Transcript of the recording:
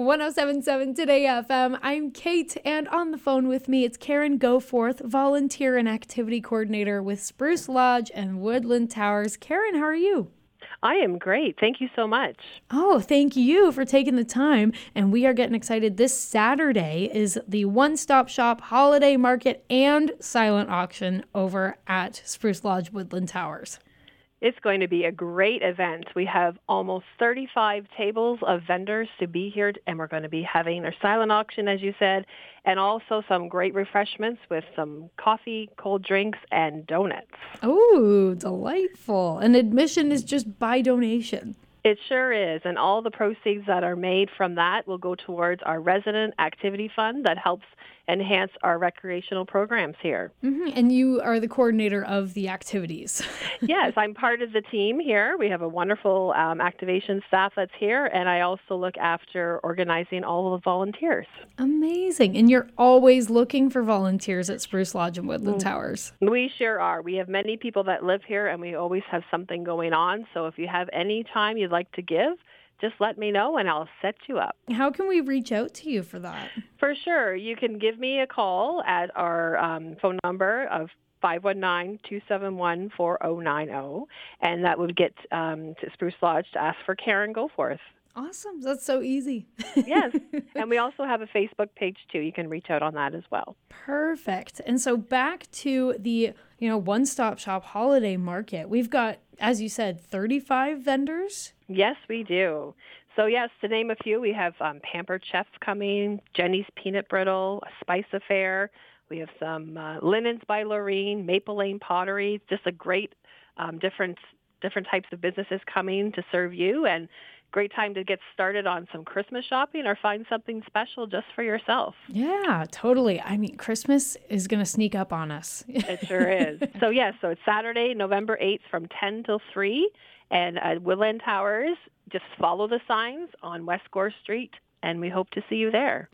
1077 Today FM. I'm Kate, and on the phone with me, it's Karen Goforth, volunteer and activity coordinator with Spruce Lodge and Woodland Towers. Karen, how are you? I am great. Thank you so much. Oh, thank you for taking the time. And we are getting excited. This Saturday is the one-stop shop holiday market and silent auction over at Spruce Lodge Woodland Towers. It's going to be a great event. We have almost 35 tables of vendors to be here, and we're going to be having our silent auction, as you said, and also some great refreshments with some coffee, cold drinks, and donuts. Oh, delightful. And admission is just by donation. It sure is, and all the proceeds that are made from that will go towards our resident activity fund that helps enhance our recreational programs here. Mm-hmm. And you are the coordinator of the activities. Yes, I'm part of the team here. We have a wonderful activation staff that's here, and I also look after organizing all of the volunteers. Amazing. And you're always looking for volunteers at Spruce Lodge and Woodland Towers. We sure are. We have many people that live here, and we always have something going on. So if you have any time you'd like to give, just let me know, and I'll set you up. How can we reach out to you for that? For sure. You can give me a call at our phone number of 519-271-4090, and that would get to Spruce Lodge to ask for Karen Goforth. Awesome. That's so easy. Yes. And we also have a Facebook page, too. You can reach out on that as well. Perfect. And so back to the, one-stop shop holiday market. We've got, as you said, 35 vendors? Yes, we do. So, yes, to name a few, we have Pampered Chef coming, Jenny's Peanut Brittle, Spice Affair. We have some Linens by Lorene, Maple Lane Pottery, just a great different types of businesses coming to serve you, and great time to get started on some Christmas shopping or find something special just for yourself. Yeah, totally. I mean, Christmas is going to sneak up on us. It sure is. So, yes, so it's Saturday, November 8th from 10 till 3, and at Woodland Towers, just follow the signs on West Gore Street, and we hope to see you there.